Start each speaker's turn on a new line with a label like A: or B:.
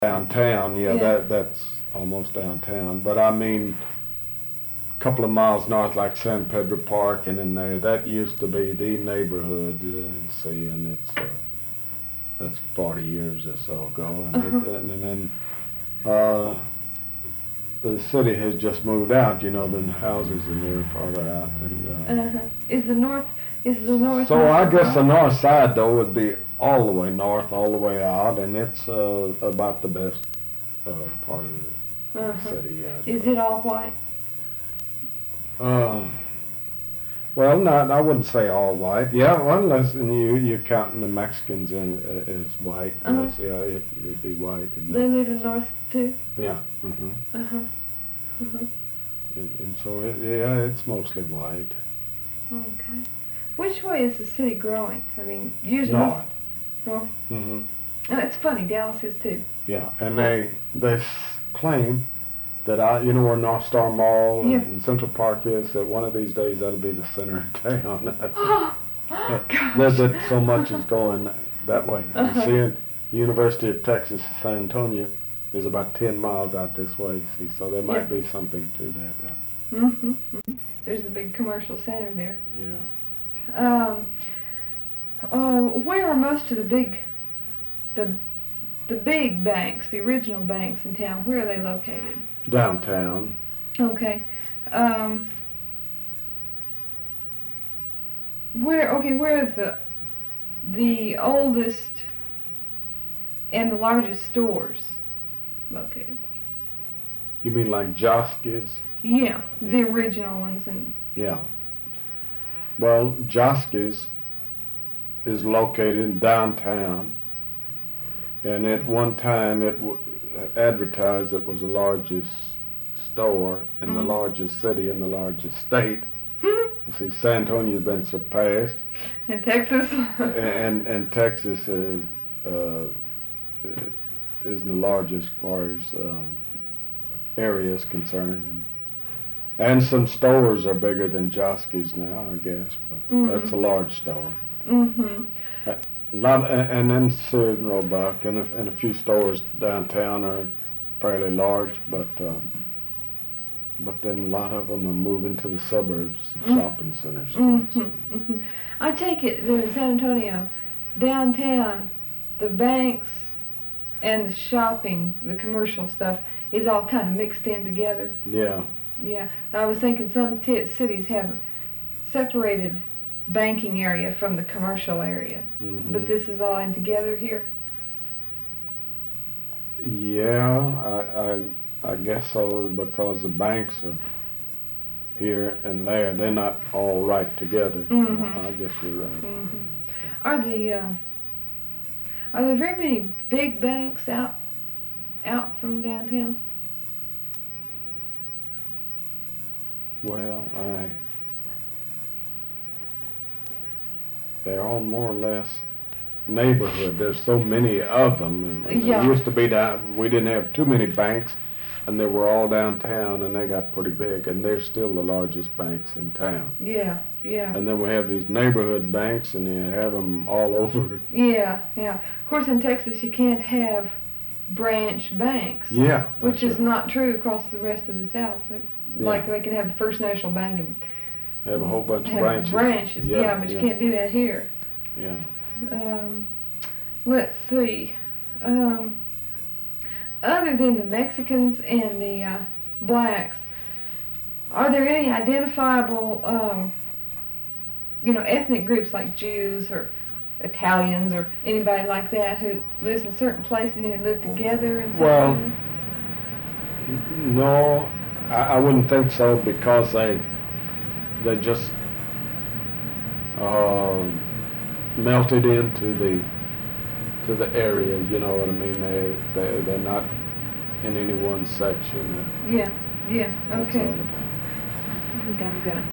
A: downtown, yeah,
B: Yeah.
A: that's almost downtown. But I mean, a couple of miles north, like San Pedro Park, and in there, that used to be the neighborhood. See, and that's 40 years or so ago, and then uh, the city has just moved out. The houses in there farther out, and
B: Is the north
A: so I
B: half
A: guess the
B: of
A: north side though would be all the way north, all the way out, and it's about the best part of the
B: Uh-huh.
A: city.
B: Is it all white?
A: Uh, well, not I wouldn't say all white. Yeah, unless you're counting the Mexicans as white.
B: Uh-huh.
A: Yes, yeah, it'd be white.
B: They live in north too?
A: Yeah. Hmm.
B: Uh-huh. Uh-huh.
A: And so yeah, it's mostly white.
B: Okay. Which way is the city growing? I mean, usually
A: North.
B: north.
A: Hmm.
B: It's funny, Dallas is too.
A: Yeah, and they claim that where North Star Mall
B: Yeah.
A: and Central Park is, that one of these days that'll be the center of town.
B: Gosh.
A: That so much is going that way.
B: Uh-huh.
A: You see, the University of Texas, San Antonio, is about 10 miles out this way. See, so there might be something to that.
B: Mm-hmm. There's a big commercial center there.
A: Yeah.
B: Where are most of the big banks, the original banks in town? Where are they located?
A: Downtown.
B: Okay. Where are the oldest and the largest stores located?
A: You mean like Joske's?
B: Yeah, the original ones. And
A: Yeah. Well, Joske's is located in downtown, and at one time it advertised it was the largest store in the largest city in the largest state. You see, San Antonio's been surpassed,
B: in Texas.
A: and Texas is the largest as far as area is concerned, and some stores are bigger than Joske's now, I guess, but that's a large store.
B: Mm-hmm.
A: And then Sears and Roebuck and a few stores downtown are fairly large, but then a lot of them are moving to the suburbs, shopping centers.
B: Mm-hmm. I take it that in San Antonio, downtown, the banks and the shopping, the commercial stuff, is all kind of mixed in together.
A: Yeah.
B: Yeah, I was thinking some cities have separated banking area from the commercial area, but this is all in together here.
A: Yeah, I guess so, because the banks are here and there. They're not all right together. I guess you're right.
B: Are there very many big banks out from downtown?
A: Well, they're all more or less neighborhood. There's so many of them. And
B: Yeah.
A: It used to be that we didn't have too many banks, and they were all downtown, and they got pretty big, and they're still the largest banks in town.
B: Yeah, yeah.
A: And then we have these neighborhood banks, and you have them all over.
B: Yeah, yeah. Of course, in Texas, you can't have branch banks.
A: Yeah.
B: Which is
A: right.
B: not true across the rest of the South. Like they can have the First National Bank and
A: have a whole bunch of
B: have
A: branches.
B: Yeah, but you can't do that here.
A: Yeah.
B: Let's see. Other than the Mexicans and the blacks, are there any identifiable, ethnic groups like Jews or Italians or anybody like that who lives in certain places and who live together and so
A: Well,
B: on?
A: no, I wouldn't think so, because they just melted into the area. You know what I mean? They're not in any one section.
B: Yeah,
A: That's
B: okay.
A: all.
B: I think I'm gonna